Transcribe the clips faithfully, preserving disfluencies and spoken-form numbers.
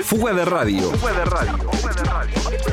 Fuga de Radio. Fuga de Radio. Fuga de Radio.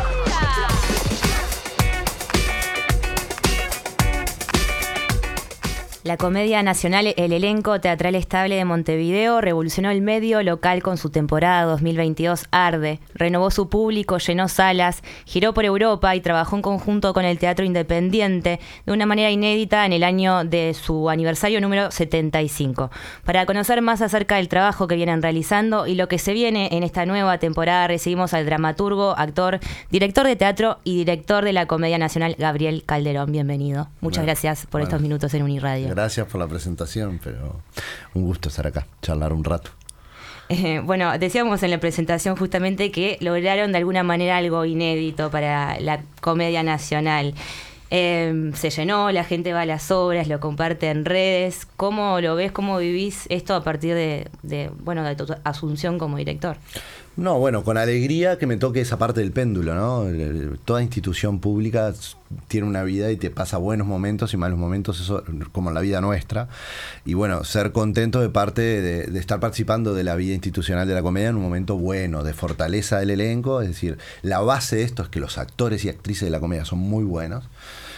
La Comedia Nacional, el elenco teatral estable de Montevideo, revolucionó el medio local con su temporada dos mil veintidós Arde. Renovó su público, llenó salas, giró por Europa y trabajó en conjunto con el Teatro Independiente de una manera inédita en el año de su aniversario número setenta y cinco. Para conocer más acerca del trabajo que vienen realizando y lo que se viene en esta nueva temporada, recibimos al dramaturgo, actor, director de teatro y director de la Comedia Nacional, Gabriel Calderón. Bienvenido. Muchas bueno, gracias por bueno. estos minutos en Uniradio. Gracias por la presentación, pero un gusto estar acá, charlar un rato. Eh, bueno, decíamos en la presentación justamente que lograron de alguna manera algo inédito para la Comedia Nacional. Eh, se llenó, la gente va a las obras, lo comparte en redes. ¿Cómo lo ves, cómo vivís esto a partir de, de, bueno, de tu asunción como director? No, bueno, con alegría que me toque esa parte del péndulo, ¿no? Toda institución pública tiene una vida y te pasa buenos momentos y malos momentos, eso como la vida nuestra. Y bueno, ser contento de parte de, de estar participando de la vida institucional de la comedia en un momento bueno, de fortaleza del elenco. Es decir, la base de esto es que los actores y actrices de la comedia son muy buenos.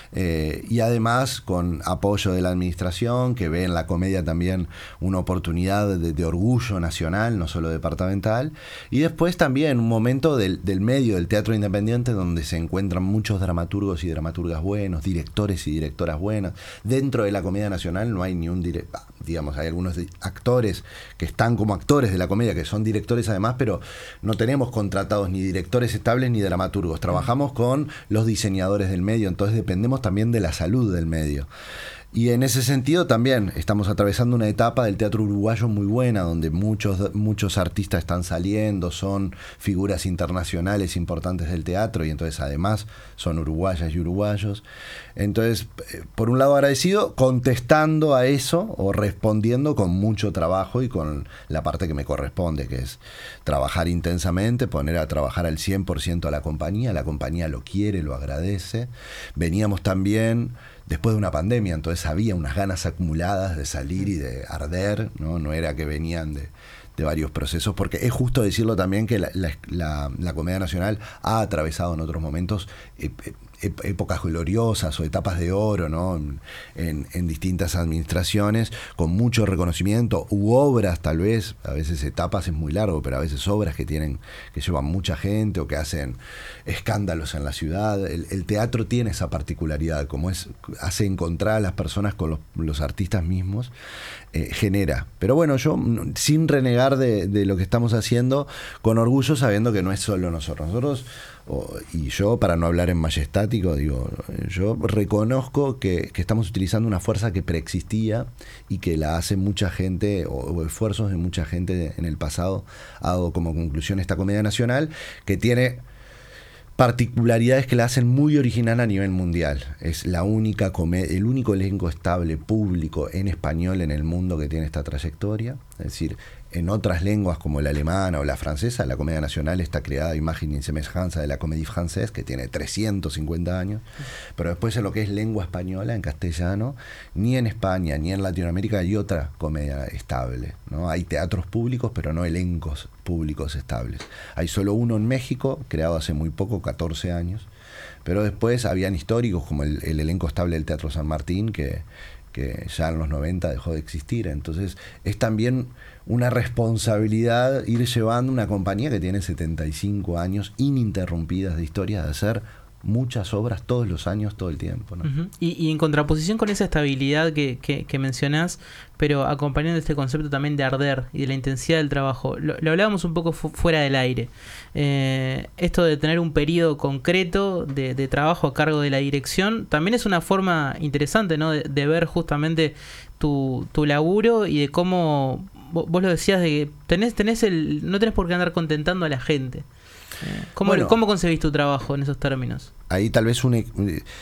Eh, y además con apoyo de la administración, que ve en la comedia también una oportunidad de, de orgullo nacional, no solo departamental, y después también un momento del, del medio del teatro independiente donde se encuentran muchos dramaturgos y dramaturgas buenos, directores y directoras buenas. Dentro de la Comedia Nacional no hay ni un director, digamos, hay algunos actores que están como actores de la comedia, que son directores además, pero no tenemos contratados ni directores estables ni dramaturgos, trabajamos con los diseñadores del medio, entonces dependemos también de la salud del medio. Y en ese sentido también estamos atravesando una etapa del teatro uruguayo muy buena, donde muchos, muchos artistas están saliendo, son figuras internacionales importantes del teatro y entonces además son uruguayas y uruguayos. Entonces, por un lado agradecido, contestando a eso o respondiendo con mucho trabajo y con la parte que me corresponde, que es trabajar intensamente, poner a trabajar al cien por ciento a la compañía. La compañía lo quiere, lo agradece. Veníamos también después de una pandemia, entonces había unas ganas acumuladas de salir y de arder, ¿no? No era que venían de, de varios procesos, porque es justo decirlo también que la, la, la, la Comedia Nacional ha atravesado en otros momentos eh, eh, épocas gloriosas o etapas de oro, ¿no? En, en, en distintas administraciones, con mucho reconocimiento, u obras tal vez, a veces etapas es muy largo, pero a veces obras que tienen, que llevan mucha gente o que hacen escándalos en la ciudad. El, el teatro tiene esa particularidad, como es, hace encontrar a las personas con los, los artistas mismos, eh, genera. Pero bueno, yo sin renegar de, de lo que estamos haciendo, con orgullo sabiendo que no es solo nosotros. Nosotros y yo, para no hablar en majestático, digo, yo reconozco que, que estamos utilizando una fuerza que preexistía y que la hace mucha gente, o, o esfuerzos de mucha gente en el pasado, ha dado como conclusión esta Comedia Nacional, que tiene particularidades que la hacen muy original a nivel mundial. Es la única comedia, el único elenco estable público en español en el mundo que tiene esta trayectoria. Es decir, en otras lenguas como la alemana o la francesa, la Comedia Nacional está creada a imagen y semejanza de la Comédie Française, que tiene trescientos cincuenta años, pero después en lo que es lengua española, en castellano, ni en España ni en Latinoamérica hay otra comedia estable, ¿no? Hay teatros públicos, pero no elencos públicos estables. Hay solo uno en México, creado hace muy poco, catorce años, pero después habían históricos como el, el elenco estable del Teatro San Martín, que, que ya en los noventa dejó de existir. Entonces es también una responsabilidad ir llevando una compañía que tiene setenta y cinco años ininterrumpidas de historia, de hacer muchas obras todos los años, todo el tiempo, ¿no? Uh-huh. y, y en contraposición con esa estabilidad que, que, que mencionás, pero acompañando este concepto también de arder y de la intensidad del trabajo, lo, lo hablábamos un poco fu- fuera del aire, eh, esto de tener un periodo concreto de, de trabajo a cargo de la dirección, también es una forma interesante, ¿no? de, de ver justamente tu, tu laburo y de cómo, vos, vos lo decías, de que tenés, tenés el, no tenés por qué andar contentando a la gente. ¿Cómo, bueno, ¿Cómo concebís tu trabajo en esos términos? Ahí tal vez un,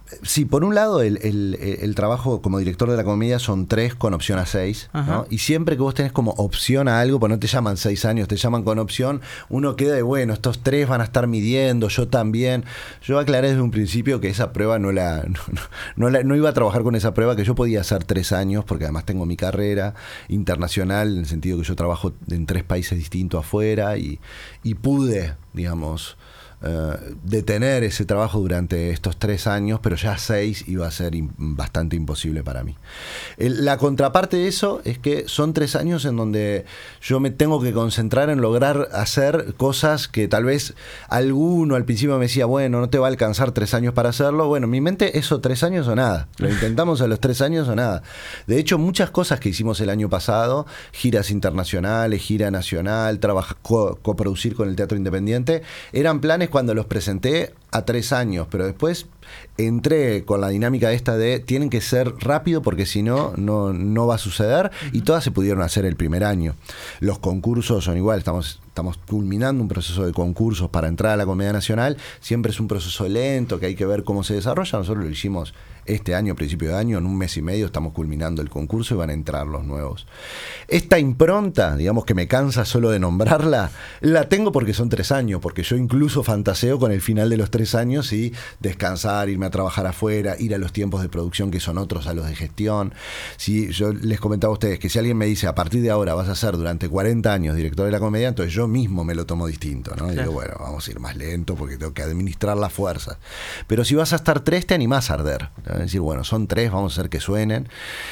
Sí, por un lado, el, el, el trabajo como director de la comedia son tres con opción a seis, ¿no? Y siempre que vos tenés como opción a algo, pues no te llaman seis años, te llaman con opción, uno queda de, bueno, estos tres van a estar midiendo, yo también. Yo aclaré desde un principio que esa prueba no la no, no, no, la, no iba a trabajar con esa prueba, que yo podía hacer tres años, porque además tengo mi carrera internacional, en el sentido que yo trabajo en tres países distintos afuera, y, y pude, digamos... Uh, detener ese trabajo durante estos tres años, pero ya seis iba a ser in, bastante imposible para mí. El, la contraparte de eso es que son tres años en donde yo me tengo que concentrar en lograr hacer cosas que tal vez alguno al principio me decía, bueno, no te va a alcanzar tres años para hacerlo. Bueno, en mi mente eso tres años o nada. Lo intentamos a los tres años o nada. De hecho, muchas cosas que hicimos el año pasado, giras internacionales, gira nacional, trabajar, co- coproducir con el Teatro Independiente, eran planes cuando los presenté a tres años, pero después entré con la dinámica esta de tienen que ser rápido porque si no, no, no va a suceder, uh-huh. Y todas se pudieron hacer el primer año. Los concursos son igual, estamos, estamos culminando un proceso de concursos para entrar a la Comedia Nacional, siempre es un proceso lento que hay que ver cómo se desarrolla. Nosotros lo hicimos este año, principio de año, en un mes y medio estamos culminando el concurso y van a entrar los nuevos. Esta impronta, digamos que me cansa solo de nombrarla, la tengo porque son tres años, porque yo incluso fantaseo con el final de los tres años y descansar, irme a trabajar afuera, ir a los tiempos de producción que son otros a los de gestión. Si yo les comentaba a ustedes que si alguien me dice a partir de ahora vas a ser durante cuarenta años director de la comedia, entonces yo mismo me lo tomo distinto, ¿no? Y digo, bueno, vamos a ir más lento porque tengo que administrar las fuerzas. Pero si vas a estar tres, te animás a arder, ¿no? Es decir, bueno, son tres, vamos a hacer que suenen.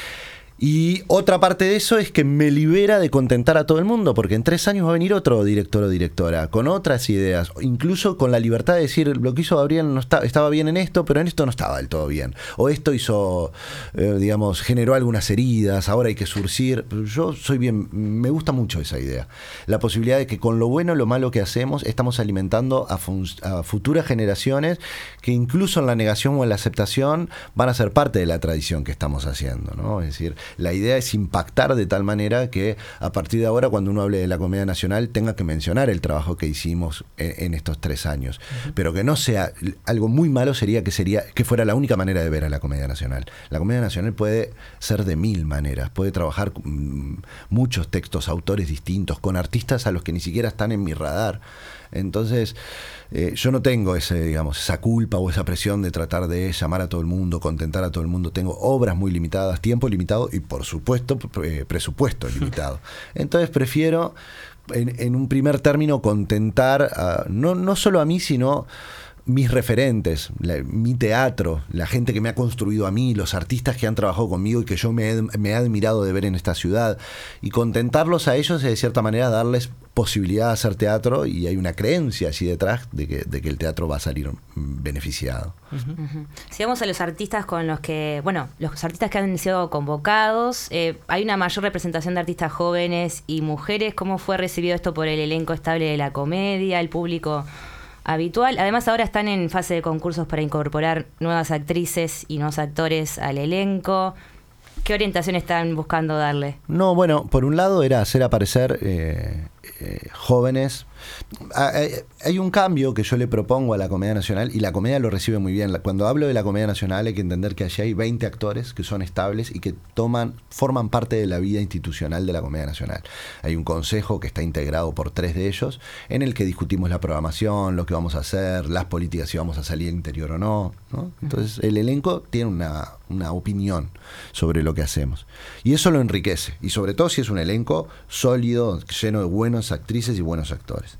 Y otra parte de eso es que me libera de contentar a todo el mundo, porque en tres años va a venir otro director o directora, con otras ideas, incluso con la libertad de decir, lo que hizo Gabriel no está, estaba bien en esto, pero en esto no estaba del todo bien. O esto hizo, eh, digamos, generó algunas heridas, ahora hay que surcir. Yo soy bien, me gusta mucho esa idea. La posibilidad de que con lo bueno y lo malo que hacemos, estamos alimentando a, fun- a futuras generaciones que incluso en la negación o en la aceptación van a ser parte de la tradición que estamos haciendo, ¿no? Es decir, la idea es impactar de tal manera que a partir de ahora, cuando uno hable de la Comedia Nacional, tenga que mencionar el trabajo que hicimos en, en estos tres años. Uh-huh. Pero que no sea, algo muy malo sería que sería que fuera la única manera de ver a la Comedia Nacional. La Comedia Nacional puede ser de mil maneras, puede trabajar con muchos textos, autores distintos, con artistas a los que ni siquiera están en mi radar. Entonces, eh, yo no tengo ese, digamos, esa culpa o esa presión de tratar de llamar a todo el mundo, contentar a todo el mundo. Tengo obras muy limitadas, tiempo limitado y, por supuesto, eh, presupuesto limitado. Entonces, prefiero, en, en un primer término, contentar a, no, no solo a mí, sino mis referentes, la, mi teatro, la gente que me ha construido a mí, los artistas que han trabajado conmigo y que yo me he, me he admirado de ver en esta ciudad, y contentarlos a ellos es de cierta manera darles posibilidad de hacer teatro, y hay una creencia allí detrás de que, de que el teatro va a salir beneficiado. Uh-huh. Uh-huh. Si vamos a los artistas con los que, bueno, los artistas que han sido convocados, eh, hay una mayor representación de artistas jóvenes y mujeres. ¿Cómo fue recibido esto por el elenco estable de la comedia, el público habitual? Además, ahora están en fase de concursos para incorporar nuevas actrices y nuevos actores al elenco. ¿Qué orientación están buscando darle? No, bueno, por un lado era hacer aparecer eh, eh, jóvenes. Hay, hay un cambio que yo le propongo a la Comedia Nacional, y la comedia lo recibe muy bien. Cuando hablo de la Comedia Nacional hay que entender que allí hay veinte actores que son estables y que toman, forman parte de la vida institucional de la Comedia Nacional. Hay un consejo que está integrado por tres de ellos, en el que discutimos la programación, lo que vamos a hacer, las políticas, si vamos a salir al interior o no, ¿no? Entonces el elenco tiene una, una opinión sobre lo que hacemos, y eso lo enriquece, y sobre todo si es un elenco sólido, lleno de buenas actrices y buenos actores.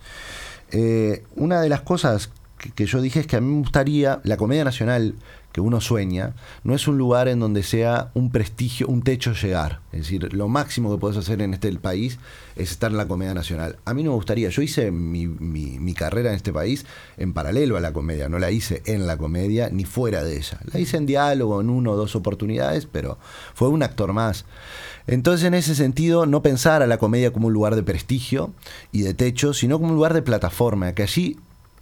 Eh, una de las cosas que, que yo dije es que a mí me gustaría, la Comedia Nacional que uno sueña, no es un lugar en donde sea un prestigio, un techo llegar. Es decir, lo máximo que puedes hacer en este país es estar en la Comedia Nacional. A mí no me gustaría, yo hice mi, mi, mi carrera en este país en paralelo a la comedia, no la hice en la comedia ni fuera de ella. La hice en diálogo, en una o dos oportunidades, pero fue un actor más. Entonces, en ese sentido, no pensar a la comedia como un lugar de prestigio y de techo, sino como un lugar de plataforma, que allí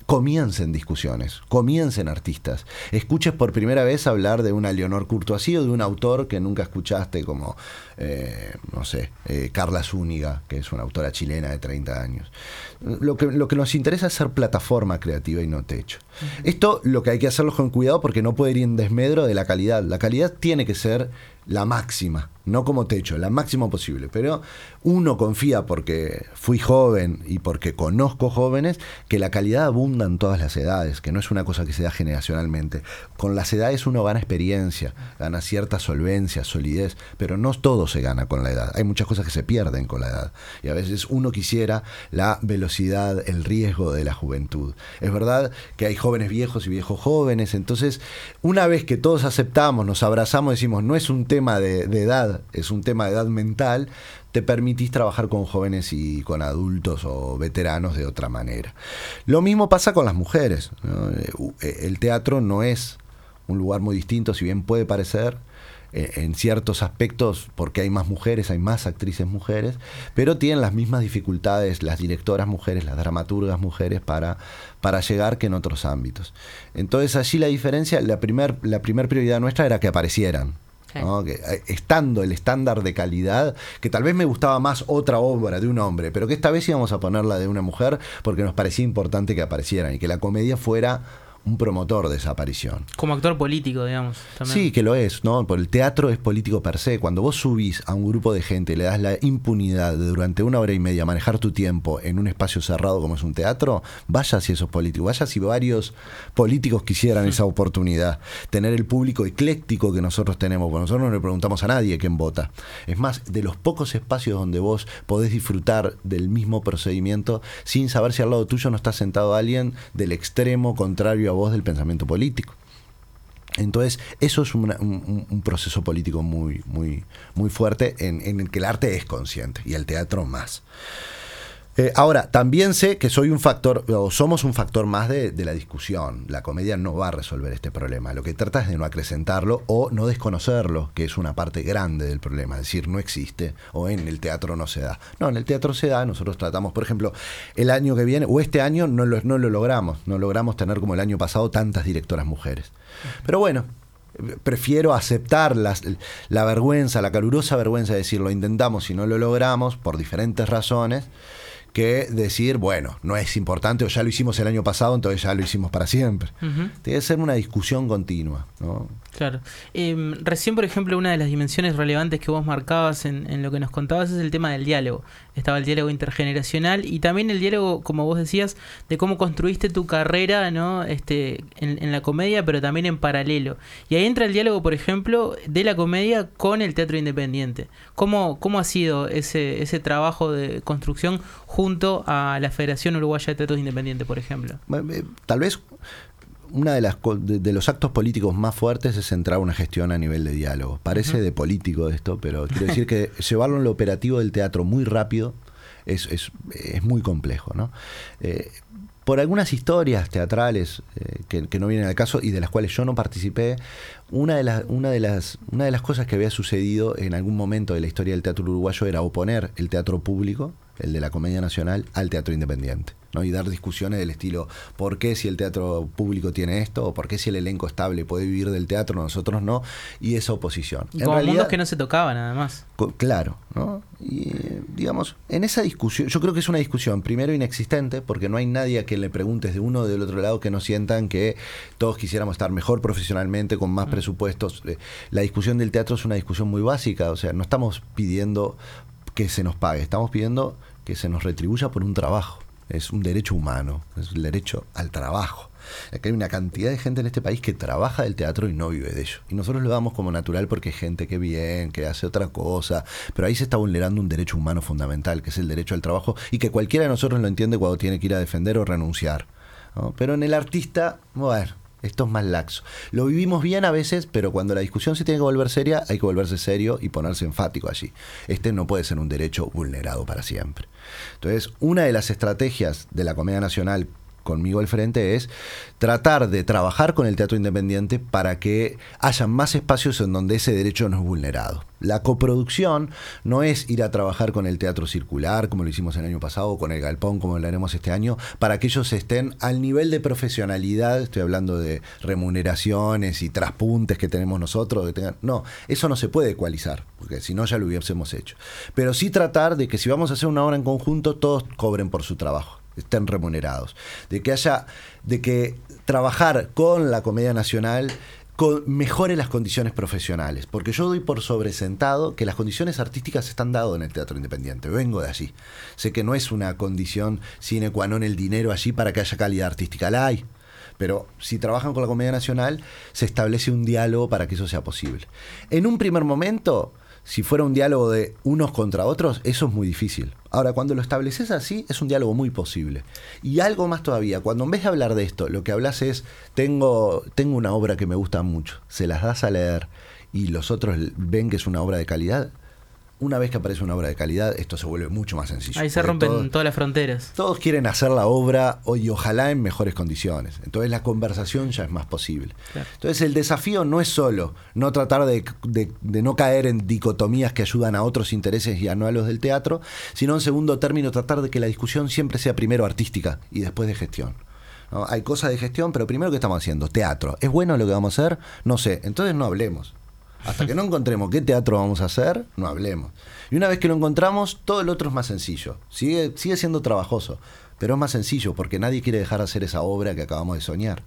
comiencen discusiones, comiencen artistas. Escuches por primera vez hablar de una Leonor Courtoisí o de un autor que nunca escuchaste como, eh, no sé, eh, Carla Zúñiga, que es una autora chilena de treinta años. Lo que, lo que nos interesa es ser plataforma creativa y no techo. Uh-huh. Esto lo que hay que hacerlo con cuidado porque no puede ir en desmedro de la calidad. La calidad tiene que ser la máxima, no como techo, la máxima posible. Pero uno confía, porque fui joven y porque conozco jóvenes, que la calidad abunda en todas las edades, que no es una cosa que se da generacionalmente. Con las edades uno gana experiencia, gana cierta solvencia, solidez, pero no todo se gana con la edad. Hay muchas cosas que se pierden con la edad. Y a veces uno quisiera la velocidad, el riesgo de la juventud. Es verdad que hay jóvenes viejos y viejos jóvenes, entonces una vez que todos aceptamos, nos abrazamos, decimos, no es un tema de, de edad, es un tema de edad mental, te permitís trabajar con jóvenes y con adultos o veteranos de otra manera. Lo mismo pasa con las mujeres, ¿no? El teatro no es un lugar muy distinto, si bien puede parecer, en ciertos aspectos, porque hay más mujeres, hay más actrices mujeres, pero tienen las mismas dificultades las directoras mujeres, las dramaturgas mujeres para, para llegar que en otros ámbitos. Entonces allí la diferencia, la primer, la primer prioridad nuestra era que aparecieran. ¿No? Que, estando el estándar de calidad, que tal vez me gustaba más otra obra de un hombre, pero que esta vez íbamos a ponerla de una mujer porque nos parecía importante que aparecieran y que la comedia fuera un promotor de esa aparición. Como actor político, digamos. También. Sí, que lo es, ¿no? Porque el teatro es político per se. Cuando vos subís a un grupo de gente y le das la impunidad de durante una hora y media manejar tu tiempo en un espacio cerrado como es un teatro, vaya si eso es político, vaya si varios políticos quisieran esa oportunidad. Tener el público ecléctico que nosotros tenemos, porque nosotros no le preguntamos a nadie quién vota. Es más, de los pocos espacios donde vos podés disfrutar del mismo procedimiento sin saber si al lado tuyo no está sentado alguien del extremo contrario a voz del pensamiento político. Entonces, eso es una, un, un proceso político muy, muy, muy fuerte en, en el que el arte es consciente y el teatro más. Eh, ahora, también sé que soy un factor, o somos un factor más de, de la discusión. La comedia no va a resolver este problema. Lo que trata es de no acrecentarlo o no desconocerlo, que es una parte grande del problema. Es decir, no existe o en el teatro no se da. No, en el teatro se da. Nosotros tratamos, por ejemplo, el año que viene, o este año, no lo, no lo logramos. No logramos tener como el año pasado tantas directoras mujeres. Pero bueno, prefiero aceptar las, la vergüenza, la calurosa vergüenza de decir lo intentamos y no lo logramos por diferentes razones, que decir, bueno, no es importante o ya lo hicimos el año pasado, entonces ya lo hicimos para siempre. Uh-huh. Tiene que ser una discusión continua, ¿no? Claro. Eh, recién, por ejemplo, una de las dimensiones relevantes que vos marcabas en, en lo que nos contabas es el tema del diálogo. Estaba el diálogo intergeneracional y también el diálogo, como vos decías, de cómo construiste tu carrera, ¿no? este, en, en la comedia, pero también en paralelo. Y ahí entra el diálogo, por ejemplo, de la comedia con el teatro independiente. ¿Cómo, cómo ha sido ese, ese trabajo de construcción junto a la Federación Uruguaya de Teatros Independientes, por ejemplo? Tal vez una de las de, de los actos políticos más fuertes es entrar a una gestión a nivel de diálogo. Parece uh-huh. de político esto, pero quiero decir que llevarlo en lo operativo del teatro muy rápido es, es, es muy complejo, ¿no? Eh, por algunas historias teatrales eh, que, que no vienen al caso y de las cuales yo no participé, una de, las, una, de las, una de las cosas que había sucedido en algún momento de la historia del teatro uruguayo era oponer el teatro público, el de la Comedia Nacional, al teatro independiente, ¿no? Y dar discusiones del estilo, ¿por qué si el teatro público tiene esto? ¿O por qué si el elenco estable puede vivir del teatro, nosotros no? Y esa oposición. En como realidad, mundos que no se tocaban, además. Claro, ¿no? Y, digamos, en esa discusión, yo creo que es una discusión, primero inexistente, porque no hay nadie a quien le preguntes de uno o del otro lado que no sientan que todos quisiéramos estar mejor profesionalmente, con más mm. presupuestos. La discusión del teatro es una discusión muy básica, o sea, no estamos pidiendo que se nos pague, estamos pidiendo que se nos retribuya por un trabajo. Es un derecho humano, es el derecho al trabajo. Aquí hay una cantidad de gente en este país que trabaja del teatro y no vive de ello. Y nosotros lo damos como natural porque hay gente que bien, que hace otra cosa, pero ahí se está vulnerando un derecho humano fundamental, que es el derecho al trabajo, y que cualquiera de nosotros lo entiende cuando tiene que ir a defender o renunciar, ¿no? Pero en el artista, bueno, esto es más laxo. Lo vivimos bien a veces, pero cuando la discusión se tiene que volver seria, hay que volverse serio y ponerse enfático allí. Este no puede ser un derecho vulnerado para siempre. Entonces, una de las estrategias de la Comedia Nacional conmigo al frente, es tratar de trabajar con el teatro independiente para que haya más espacios en donde ese derecho no es vulnerado. La coproducción no es ir a trabajar con el Teatro Circular, como lo hicimos el año pasado, o con el Galpón, como lo haremos este año, para que ellos estén al nivel de profesionalidad. Estoy hablando de remuneraciones y traspuntes que tenemos nosotros. Que tengan, no, eso no se puede ecualizar, porque si no ya lo hubiésemos hecho. Pero sí tratar de que si vamos a hacer una obra en conjunto, todos cobren por su trabajo, estén remunerados. De que haya, de que trabajar con la Comedia Nacional Con, mejore las condiciones profesionales, porque yo doy por sobresentado que las condiciones artísticas están dadas en el teatro independiente, vengo de allí, sé que no es una condición sine qua non el dinero allí para que haya calidad artística, la hay, pero si trabajan con la Comedia Nacional se establece un diálogo para que eso sea posible. En un primer momento, si fuera un diálogo de unos contra otros, eso es muy difícil. Ahora, cuando lo estableces así, es un diálogo muy posible. Y algo más todavía, cuando en vez de hablar de esto, lo que hablas es, tengo, tengo una obra que me gusta mucho, se las das a leer y los otros ven que es una obra de calidad, una vez que aparece una obra de calidad, esto se vuelve mucho más sencillo. Ahí se rompen todos, todas las fronteras. Todos quieren hacer la obra y ojalá en mejores condiciones. Entonces la conversación ya es más posible. Claro. Entonces el desafío no es solo no tratar de, de, de no caer en dicotomías que ayudan a otros intereses y a no a los del teatro, sino en segundo término tratar de que la discusión siempre sea primero artística y después de gestión. ¿No? Hay cosas de gestión, pero primero ¿qué estamos haciendo? Teatro. ¿Es bueno lo que vamos a hacer? No sé. Entonces no hablemos. Hasta que no encontremos qué teatro vamos a hacer, no hablemos. Y una vez que lo encontramos, todo el otro es más sencillo. Sigue, sigue siendo trabajoso, pero es más sencillo porque nadie quiere dejar de hacer esa obra que acabamos de soñar.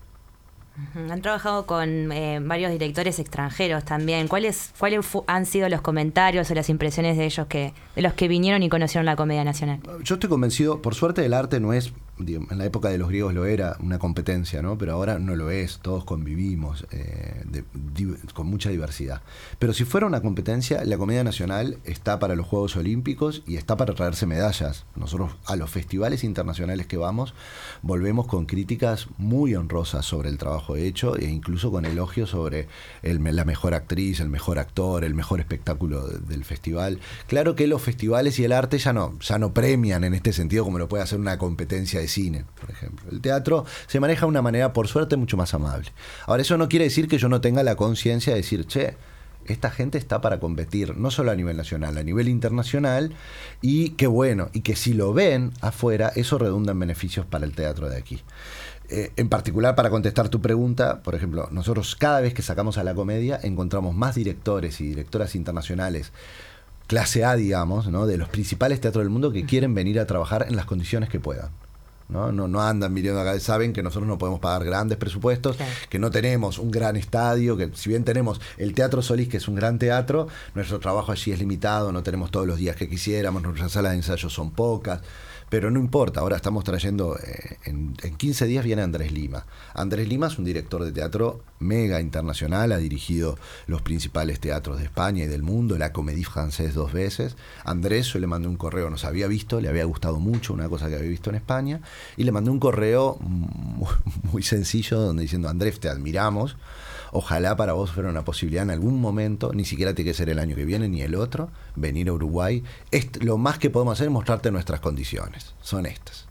Han trabajado con eh, varios directores extranjeros también. ¿Cuáles, cuáles han sido los comentarios o las impresiones de ellos que, de los que vinieron y conocieron la Comedia Nacional? Yo estoy convencido, por suerte el arte no es, digamos, en la época de los griegos lo era, una competencia, ¿no? Pero ahora no lo es, todos convivimos eh, de, di, con mucha diversidad. Pero si fuera una competencia, la Comedia Nacional está para los Juegos Olímpicos y está para traerse medallas. Nosotros a los festivales internacionales que vamos, volvemos con críticas muy honrosas sobre el trabajo hecho e incluso con elogios sobre el, la mejor actriz, el mejor actor, el mejor espectáculo de, del festival. Claro que los festivales y el arte ya no, ya no premian en este sentido como lo puede hacer una competencia de cine, por ejemplo. El teatro se maneja de una manera, por suerte, mucho más amable. Ahora, eso no quiere decir que yo no tenga la conciencia de decir, che, esta gente está para competir, no solo a nivel nacional, a nivel internacional, y qué bueno, y que si lo ven afuera, eso redunda en beneficios para el teatro de aquí. Eh, en particular, para contestar tu pregunta, por ejemplo, nosotros cada vez que sacamos a la comedia encontramos más directores y directoras internacionales, clase A, digamos, ¿no? De los principales teatros del mundo que quieren venir a trabajar en las condiciones que puedan. ¿No? No, no andan viniendo acá, saben que nosotros no podemos pagar grandes presupuestos, claro, que no tenemos un gran estadio, que si bien tenemos el Teatro Solís, que es un gran teatro, nuestro trabajo allí es limitado, no tenemos todos los días que quisiéramos, nuestras salas de ensayo son pocas, pero no importa, ahora estamos trayendo, eh, en, en quince días viene Andrés Lima. Andrés Lima es un director de teatro mega internacional, ha dirigido los principales teatros de España y del mundo, la Comédie Française dos veces. Andrés, yo le mandé un correo, nos había visto, le había gustado mucho una cosa que había visto en España, y le mandé un correo muy, muy sencillo donde diciendo, Andrés, te admiramos, ojalá para vos fuera una posibilidad en algún momento, ni siquiera tiene que ser el año que viene ni el otro, venir a Uruguay. Est- lo más que podemos hacer es mostrarte nuestras condiciones, son estas.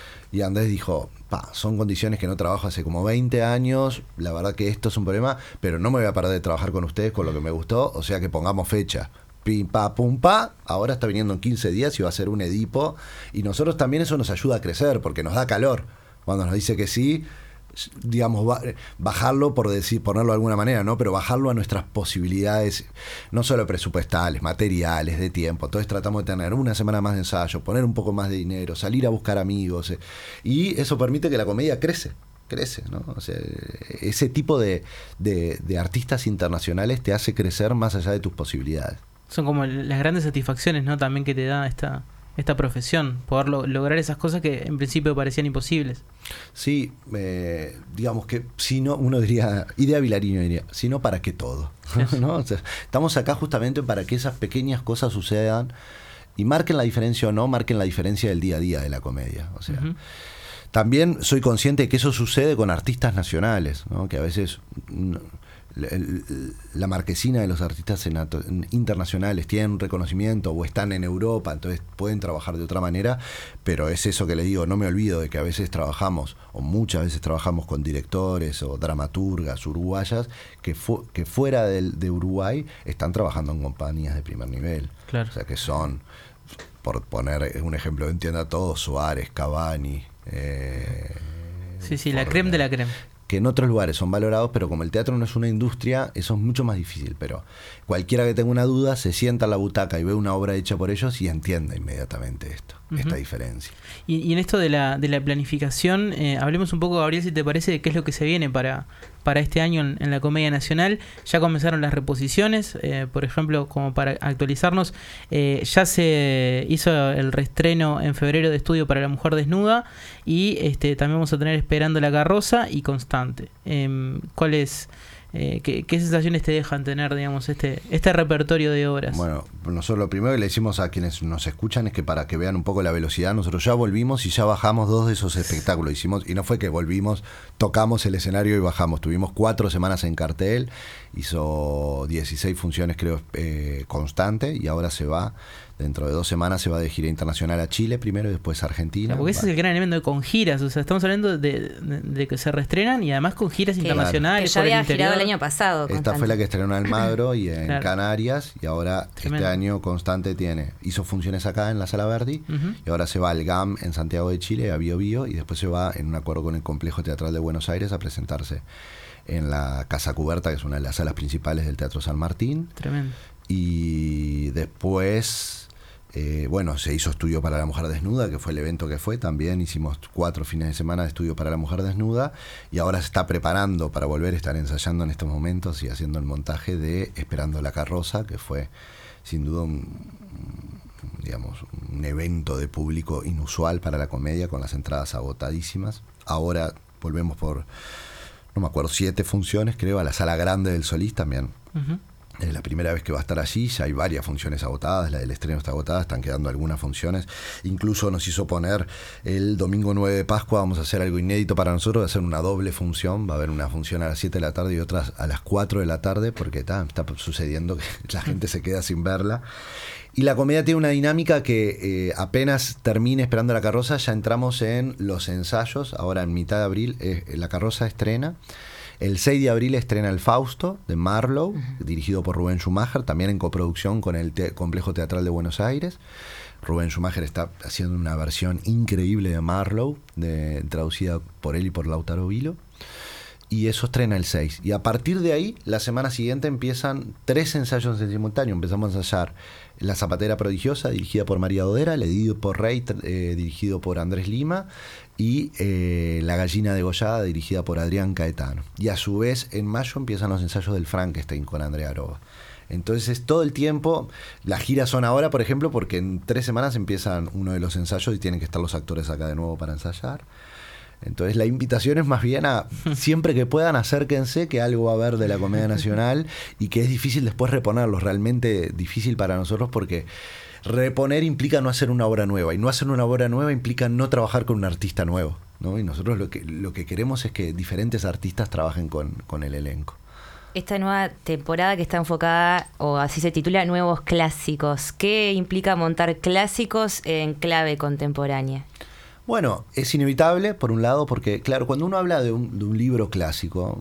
Y Andrés dijo, pa, son condiciones que no trabajo hace como veinte años, la verdad que esto es un problema, pero no me voy a parar de trabajar con ustedes con lo que me gustó, o sea que pongamos fecha. Pim, pa, pum, pa, ahora está viniendo en quince días y va a ser un Edipo, y nosotros también eso nos ayuda a crecer, porque nos da calor. Cuando nos dice que sí, digamos, bajarlo, por decir, ponerlo de alguna manera, ¿no? Pero bajarlo a nuestras posibilidades, no solo presupuestales, materiales, de tiempo. Entonces tratamos de tener una semana más de ensayo, poner un poco más de dinero, salir a buscar amigos, eh, y eso permite que la comedia crece, crece, ¿no? O sea, ese tipo de, de, de artistas internacionales te hace crecer más allá de tus posibilidades. Son como las grandes satisfacciones, ¿no? También que te da esta... esta profesión, poder lo, lograr esas cosas que en principio parecían imposibles. Sí, eh, digamos que si no, uno diría, idea Vilariño diría, si no, ¿para qué todo? ¿No? O sea, estamos acá justamente para que esas pequeñas cosas sucedan y marquen la diferencia o no, marquen la diferencia del día a día de la comedia. O sea, uh-huh. También soy consciente de que eso sucede con artistas nacionales, ¿no? Que a veces... No, la marquesina de los artistas internacionales tienen reconocimiento o están en Europa, entonces pueden trabajar de otra manera, pero es eso que les digo, no me olvido de que a veces trabajamos, o muchas veces trabajamos con directores o dramaturgas uruguayas que, fu que fuera de, de Uruguay están trabajando en compañías de primer nivel. Claro. O sea que son, por poner un ejemplo, entienda todo, Suárez, Cavani. Eh, sí, sí, la creme de la creme. Que en otros lugares son valorados, pero como el teatro no es una industria, eso es mucho más difícil. Pero cualquiera que tenga una duda se sienta en la butaca y ve una obra hecha por ellos y entiende inmediatamente esto, uh-huh. esta diferencia. Y, y en esto de la, de la planificación, eh, hablemos un poco, Gabriel, si te parece, de qué es lo que se viene para, para este año en, en la Comedia Nacional. Ya comenzaron las reposiciones, eh, por ejemplo, como para actualizarnos, eh, ya se hizo el reestreno en febrero de Estudio para la Mujer Desnuda y este, también vamos a tener Esperando la Carroza y Constante. Eh, ¿Cuál es, eh, qué, qué sensaciones te dejan tener, digamos, este, este repertorio de obras? Bueno, nosotros lo primero que le decimos a quienes nos escuchan es que para que vean un poco la velocidad, nosotros ya volvimos y ya bajamos dos de esos espectáculos. Hicimos, y no fue que volvimos, tocamos el escenario y bajamos. Tuvimos cuatro semanas en cartel, hizo dieciséis funciones, creo, eh, Constante, y ahora se va. Dentro de dos semanas se va de gira internacional a Chile primero y después a Argentina. Claro, porque ese es el gran elemento con giras. O sea, estamos hablando de, de, de que se reestrenan y además con giras que, internacionales. Que ya había girado el año pasado. Esta Constante. fue la que estrenó en Almagro y en claro. Canarias. Y ahora Tremendo. Este año Constante tiene hizo funciones acá en la Sala Verdi. Uh-huh. Y ahora se va al G A M en Santiago de Chile, a Bio Bio. Y después se va en un acuerdo con el Complejo Teatral de Buenos Aires a presentarse en la Casa Cuberta, que es una de las salas principales del Teatro San Martín. Tremendo. Y después... Eh, bueno, se hizo Estudio para la Mujer Desnuda, que fue el evento que fue, también hicimos cuatro fines de semana de Estudio para la Mujer Desnuda, y ahora se está preparando para volver, estar ensayando en estos momentos y haciendo el montaje de Esperando la Carroza, que fue sin duda un, digamos, un evento de público inusual para la comedia, con las entradas agotadísimas. Ahora volvemos por, no me acuerdo, siete funciones, creo, a la Sala Grande del Solís también. Uh-huh. Es la primera vez que va a estar allí, ya hay varias funciones agotadas, la del estreno está agotada, están quedando algunas funciones. Incluso nos hizo poner el domingo nueve de Pascua, vamos a hacer algo inédito para nosotros, va a ser una doble función, va a haber una función a las siete de la tarde y otra a las cuatro de la tarde, porque está, está sucediendo que la gente se queda sin verla. Y la comedia tiene una dinámica que eh, apenas termine Esperando la Carroza, ya entramos en los ensayos, ahora en mitad de abril eh, la Carroza estrena. El seis de abril estrena El Fausto, de Marlowe, uh-huh. dirigido por Rubén Schumacher, también en coproducción con el te- Complejo Teatral de Buenos Aires. Rubén Schumacher está haciendo una versión increíble de Marlowe, de, traducida por él y por Lautaro Vilo. Y eso estrena el seis. Y a partir de ahí, la semana siguiente empiezan tres ensayos en simultáneo. Empezamos a ensayar La Zapatera Prodigiosa, dirigida por María Dodera, El Edipo Rey, eh, dirigido por Andrés Lima, y eh, La Gallina Degollada, dirigida por Adrián Caetano. Y a su vez, en mayo empiezan los ensayos del Frankenstein con Andrea Aroba. Entonces, todo el tiempo, las giras son ahora, por ejemplo, porque en tres semanas empiezan uno de los ensayos y tienen que estar los actores acá de nuevo para ensayar. Entonces la invitación es más bien a siempre que puedan acérquense, que algo va a haber de la Comedia Nacional y que es difícil después reponerlos, realmente difícil para nosotros porque reponer implica no hacer una obra nueva y no hacer una obra nueva implica no trabajar con un artista nuevo, ¿no? Y nosotros lo que, lo que queremos es que diferentes artistas trabajen con, con el elenco. Esta nueva temporada que está enfocada, o así se titula, Nuevos Clásicos, ¿qué implica montar clásicos en clave contemporánea? Bueno, es inevitable, por un lado, porque, claro, cuando uno habla de un, de un libro clásico,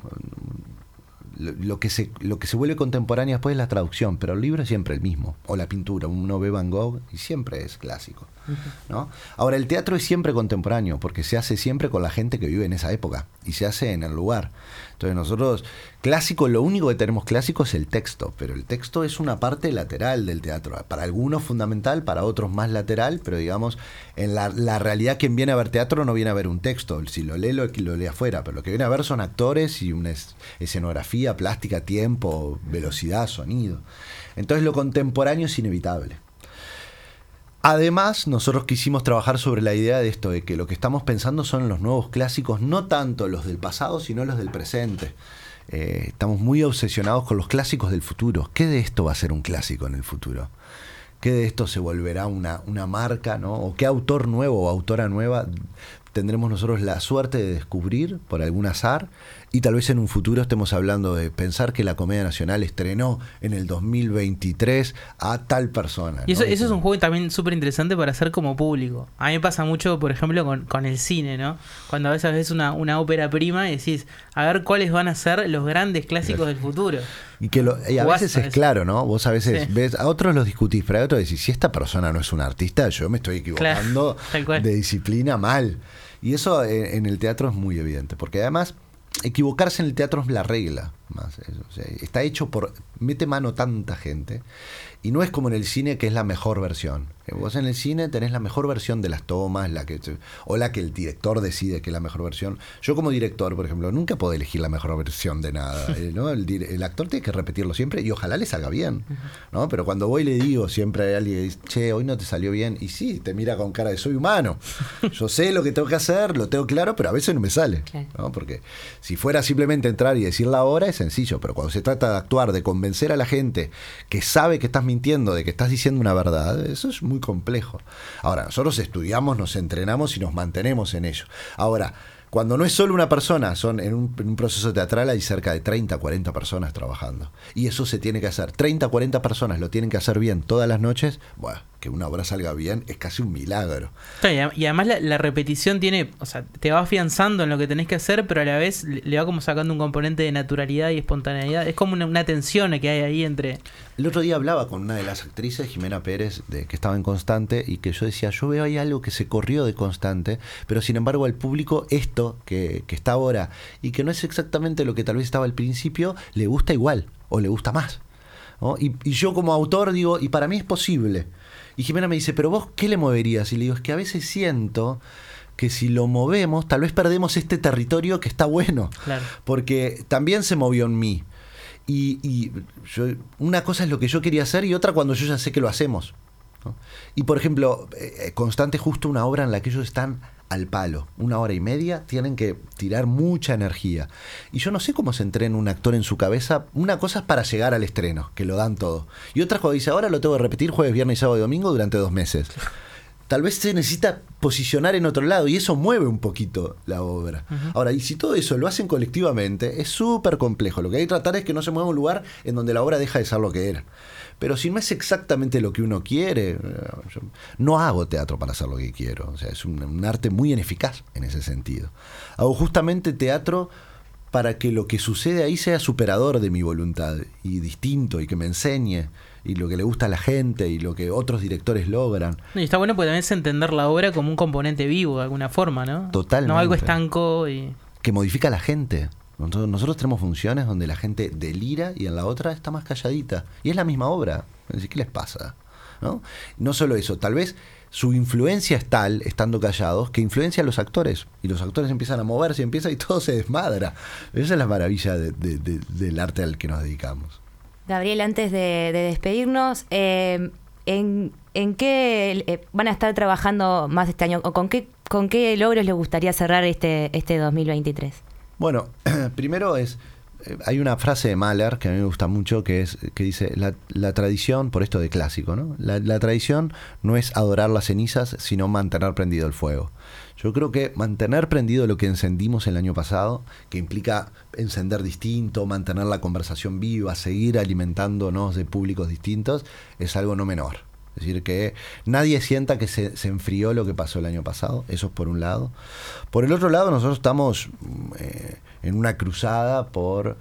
lo, lo, que se, lo que se vuelve contemporáneo después es la traducción, pero el libro es siempre el mismo, o la pintura, uno ve Van Gogh y siempre es clásico, ¿no? Ahora, el teatro es siempre contemporáneo, porque se hace siempre con la gente que vive en esa época, y se hace en el lugar. Entonces nosotros, clásico, lo único que tenemos clásico es el texto, pero el texto es una parte lateral del teatro, para algunos fundamental, para otros más lateral, pero digamos, en la, la realidad quien viene a ver teatro no viene a ver un texto, si lo lee, lo, lo lee afuera, pero lo que viene a ver son actores y una es, escenografía, plástica, tiempo, velocidad, sonido. Entonces lo contemporáneo es inevitable. Además, nosotros quisimos trabajar sobre la idea de esto, de que lo que estamos pensando son los nuevos clásicos, no tanto los del pasado, sino los del presente. Eh, estamos muy obsesionados con los clásicos del futuro. ¿Qué de esto va a ser un clásico en el futuro? ¿Qué de esto se volverá una, una marca, ¿no? ¿O qué autor nuevo o autora nueva tendremos nosotros la suerte de descubrir por algún azar, y tal vez en un futuro estemos hablando de pensar que la Comedia Nacional estrenó en el dos mil veintitrés a tal persona. Y eso, ¿no? eso es un juego también súper interesante para hacer como público. A mí me pasa mucho, por ejemplo, con, con el cine, ¿no? Cuando a veces ves una, una ópera prima y decís, a ver cuáles van a ser los grandes clásicos del futuro. Y que lo, y a Jugás veces a es eso. claro, ¿no? Vos a veces Sí. ves, a otros los discutís, pero a otros decís, si esta persona no es un artista, yo me estoy equivocando Claro, tal cual. de disciplina mal. Y eso en, en el teatro es muy evidente, porque además equivocarse en el teatro es la regla. Más, eso, o sea, está hecho por... Mete mano tanta gente. Y no es como en el cine, que es la mejor versión. Vos en el cine tenés la mejor versión de las tomas, la que o la que el director decide que es la mejor versión. Yo como director, por ejemplo, nunca puedo elegir la mejor versión de nada, ¿no? El, el actor tiene que repetirlo siempre y ojalá le salga bien, ¿no? Pero cuando voy y le digo, siempre hay alguien que dice, che, hoy no te salió bien. Y sí, te mira con cara de soy humano. Yo sé lo que tengo que hacer, lo tengo claro, pero a veces no me sale, ¿no? Porque si fuera simplemente entrar y decir la hora es sencillo, pero cuando se trata de actuar, de convencer a la gente que sabe que estás mintiendo, de que estás diciendo una verdad, eso es muy complejo. Ahora, nosotros estudiamos, nos entrenamos y nos mantenemos en ello. Ahora, cuando no es solo una persona, son en un, en un proceso teatral hay cerca de treinta, cuarenta personas trabajando. Y eso se tiene que hacer. treinta, cuarenta personas lo tienen que hacer bien todas las noches. Bueno, que una obra salga bien es casi un milagro. Claro, y además la, la repetición tiene, o sea, te va afianzando en lo que tenés que hacer, pero a la vez le, le va como sacando un componente de naturalidad y espontaneidad. Es como una, una tensión que hay ahí entre... El otro día hablaba con una de las actrices, Jimena Pérez, de, que estaba en Constante, y que yo decía, yo veo ahí algo que se corrió de Constante, pero sin embargo al público esto que, que está ahora, y que no es exactamente lo que tal vez estaba al principio, le gusta igual, o le gusta más, ¿no? Y, y yo como autor digo, y para mí es posible. Y Jimena me dice, pero vos, ¿qué le moverías? Y le digo, es que a veces siento que si lo movemos, tal vez perdemos este territorio que está bueno. Claro. Porque también se movió en mí. Y, y yo, una cosa es lo que yo quería hacer y otra cuando yo ya sé que lo hacemos, ¿no? Y por ejemplo, eh, Constante es justo una obra en la que ellos están al palo, una hora y media, tienen que tirar mucha energía. Y yo no sé cómo se entrena un actor en su cabeza. Una cosa es para llegar al estreno, que lo dan todo. Y otra cuando dice, ahora lo tengo que repetir jueves, viernes, sábado y domingo durante dos meses. Tal vez se necesita posicionar en otro lado y eso mueve un poquito la obra. Uh-huh. Ahora, y si todo eso lo hacen colectivamente, es súper complejo. Lo que hay que tratar es que no se mueva un lugar en donde la obra deja de ser lo que era. Pero si no es exactamente lo que uno quiere, yo no hago teatro para hacer lo que quiero. O sea, es un, un arte muy ineficaz en ese sentido. Hago justamente teatro para que lo que sucede ahí sea superador de mi voluntad y distinto y que me enseñe y lo que le gusta a la gente y lo que otros directores logran. Y está bueno porque también es entender la obra como un componente vivo de alguna forma, ¿no? Totalmente. No algo estanco y... que modifica a la gente. Nosotros, nosotros tenemos funciones donde la gente delira y en la otra está más calladita. Y es la misma obra. ¿Qué les pasa? ¿No? No solo eso, tal vez su influencia es tal, estando callados, que influencia a los actores. Y los actores empiezan a moverse, empieza y todo se desmadra. Esa es la maravilla de, de, de, del arte al que nos dedicamos. Gabriel, antes de, de despedirnos, eh, ¿en, ¿en qué eh, van a estar trabajando más este año? ¿O con qué, con qué logros les gustaría cerrar este, este dos mil veintitrés? Bueno, primero es, hay una frase de Mahler que a mí me gusta mucho, que es que dice, la, la tradición, por esto de clásico, ¿no? La, la tradición no es adorar las cenizas, sino mantener prendido el fuego. Yo creo que mantener prendido lo que encendimos el año pasado, que implica encender distinto, mantener la conversación viva, seguir alimentándonos de públicos distintos, es algo no menor. Es decir, que nadie sienta que se, se enfrió lo que pasó el año pasado. Eso es por un lado. Por el otro lado, nosotros estamos eh, en una cruzada por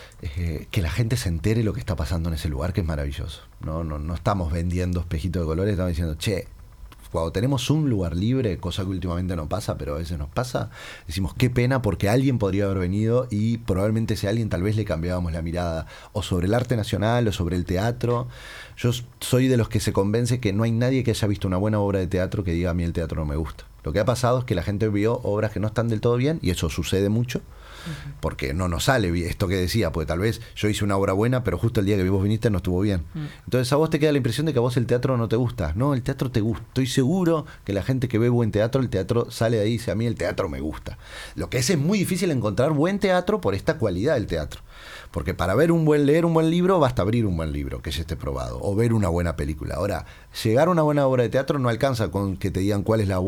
eh, que la gente se entere lo que está pasando en ese lugar, que es maravilloso. No, no, no estamos vendiendo espejitos de colores, estamos diciendo, che, cuando tenemos un lugar libre, cosa que últimamente no pasa, pero a veces nos pasa, decimos qué pena porque alguien podría haber venido y probablemente ese alguien tal vez le cambiábamos la mirada o sobre el arte nacional o sobre el teatro. Yo soy de los que se convence que no hay nadie que haya visto una buena obra de teatro que diga a mí el teatro no me gusta. Lo que ha pasado es que la gente vio obras que no están del todo bien y eso sucede mucho. Porque no nos sale bien esto que decía, porque tal vez yo hice una obra buena, pero justo el día que vos viniste no estuvo bien. Mm. Entonces a vos te queda la impresión de que a vos el teatro no te gusta. No, el teatro te gusta. Estoy seguro que la gente que ve buen teatro, el teatro sale de ahí y dice, a mí el teatro me gusta. Lo que es es muy difícil encontrar buen teatro por esta cualidad del teatro. Porque para ver un buen, leer un buen libro, basta abrir un buen libro que ya esté probado, o ver una buena película. Ahora, llegar a una buena obra de teatro no alcanza con que te digan cuál es la buena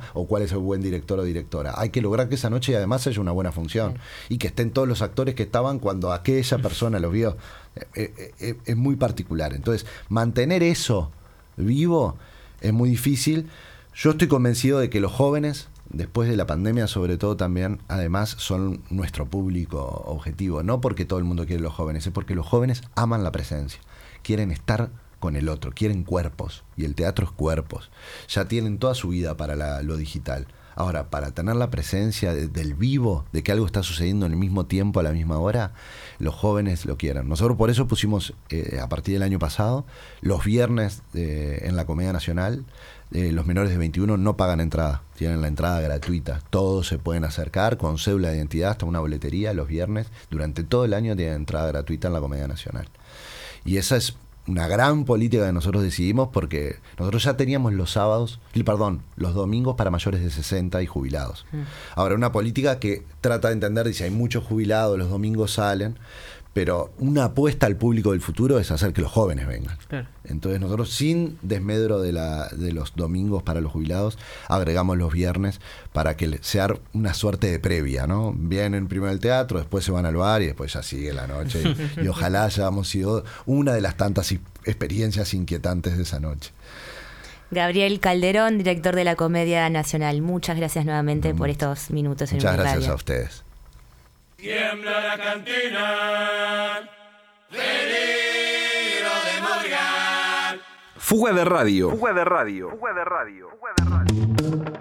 o cuál es el buen director o directora. Hay que lograr que esa noche además haya una buena función sí. y que estén todos los actores que estaban cuando aquella persona los vio. Es, es, es muy particular. Entonces, mantener eso vivo es muy difícil. Yo estoy convencido de que los jóvenes, después de la pandemia sobre todo también, además son nuestro público objetivo. No porque todo el mundo quiere los jóvenes, es porque los jóvenes aman la presencia, quieren estar con el otro, quieren cuerpos, y el teatro es cuerpos. Ya tienen toda su vida para la, lo digital. Ahora, para tener la presencia de, del vivo, de que algo está sucediendo en el mismo tiempo, a la misma hora, los jóvenes lo quieren. Nosotros por eso pusimos, eh, a partir del año pasado, los viernes eh, en la Comedia Nacional, eh, los menores de veintiuno no pagan entrada, tienen la entrada gratuita. Todos se pueden acercar con cédula de identidad hasta una boletería los viernes. Durante todo el año tienen entrada gratuita en la Comedia Nacional. Y esa es una gran política que nosotros decidimos porque nosotros ya teníamos los sábados, perdón, los domingos para mayores de sesenta y jubilados. Mm. Ahora, una política que trata de entender, dice, hay muchos jubilados, los domingos salen, pero una apuesta al público del futuro es hacer que los jóvenes vengan. Claro. Entonces nosotros, sin desmedro de, la, de los domingos para los jubilados, agregamos los viernes para que sea una suerte de previa, ¿no? Vienen primero al teatro, después se van al bar y después ya sigue la noche. Y, y ojalá hayamos sido una de las tantas experiencias inquietantes de esa noche. Gabriel Calderón, director de la Comedia Nacional. Muchas gracias nuevamente mm. por estos minutos en Muchas Uniradio. Gracias a ustedes. Tiembla la cantina, peligro de Morgan. Fuga de radio. Fuga de radio. Fuga de radio. Fuga de radio.